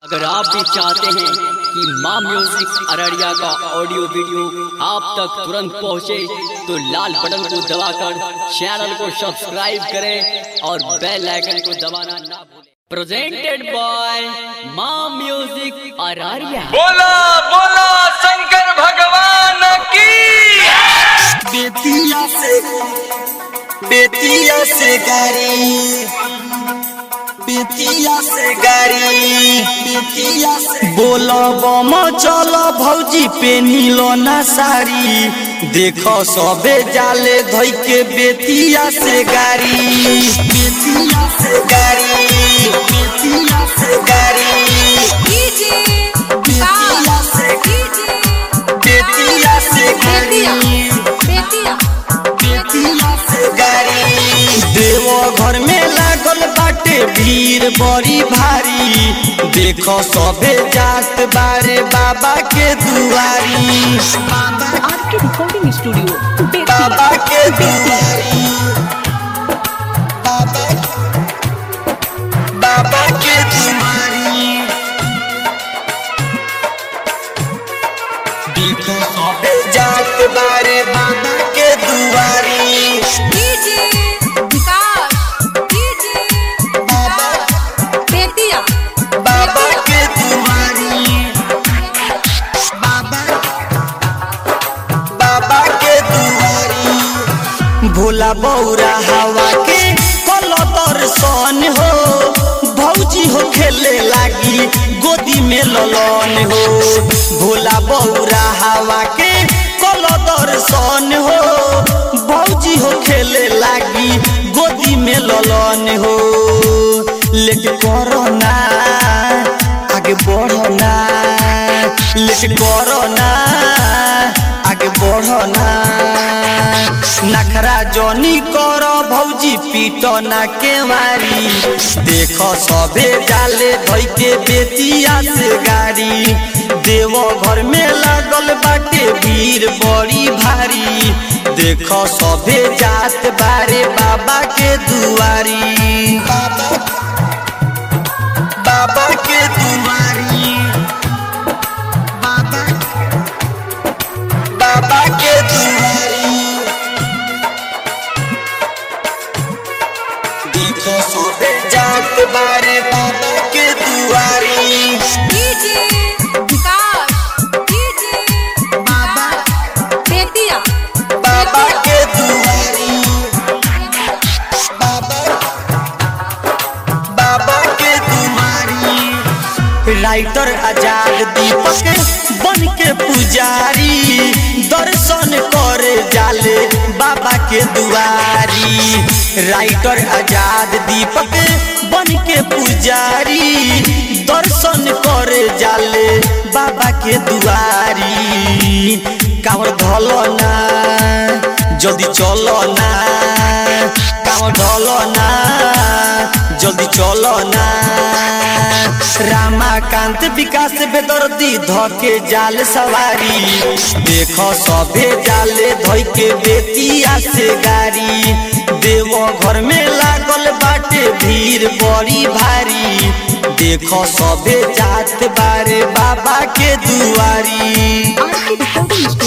अगर आप भी चाहते हैं कि माँ म्यूजिक अररिया का ऑडियो वीडियो आप तक तुरंत पहुँचे तो लाल बटन को दबाकर चैनल को सब्सक्राइब करें और बेल आइकन को दबाना ना भूलें। Presented by Maa music Araria. बोला बोला शंकर भगवान की। बेतिया से गाड़ी बोलो बम चलो भौजी पेनिलो ना साड़ी देखो सबे जाले धोई के बेतिया से गाड़ी देवो घर में लागल बाटे भीड़ बड़ी भारी देखो सबे जात बारे बाबा के दुआरी आपके रिकॉर्डिंग स्टूडियो बाबा के दुआरी बाबा के दुआरी देखो सबे जात बारे बाबा के दुआरी बाबा के दुआरी बाबा के दुआरी भोला बौरा हवा के कलतर सन हो भौजी हो खेले लागी गोदी में ललन हो भोला बौरा हवा के कलतर सन हो भौजी हो खेले लागी गोदी में ललन हो लेट करो ना आगे बढ़ो ना लेट करो ना आगे बढ़ो ना नखरा जोनी करो भौजी पीटो ना के मारी देखो सबे जाले धोई के बेतिया से गाड़ी देवो घर में लागल बाटे भीड़ बड़ी भारी देखो सबे जात बारे बाबा के दुआरी बाबा के दुआरी बाबा के दुआरी देखो सबे जात बारे बाबा के दुआरी बाबा के दुआरी बाबा के दुआरी राइटर आजाद दीपक बन के पुजारी दर्शन करे जाले बाबा के दुआरी राइटर आजाद दीपक बन के पुजारी दर्शन करे जाले बाबा के दुआरी कांवर धलो ना जल्दी चलो ना कांवर धलो ना जल्दी चलो ना रामाकांत विकास बेदर्दी धोके जाल सवारी देखो सबे जाले धोई के बेतिया से गाड़ी देवो घर में लागल बाटे भीड़ बड़ी भारी देखो सबे जात बारे बाबा के दुआरी। आपके रिकॉर्डिंग